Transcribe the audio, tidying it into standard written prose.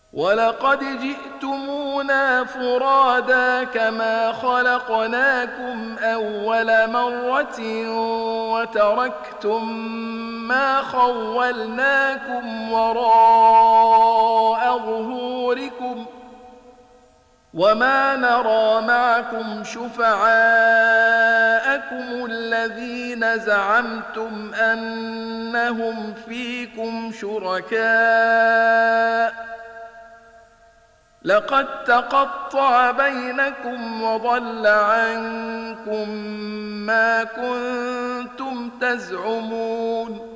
ولقد جئتمونا فرادا كما خلقناكم أول مرة وتركتم ما خولناكم وراء ظهوركم وما نرى معكم شفعاءكم الذين زعمتم أنهم فيكم شركاء لقد تقطع بينكم وضل عنكم ما كنتم تزعمون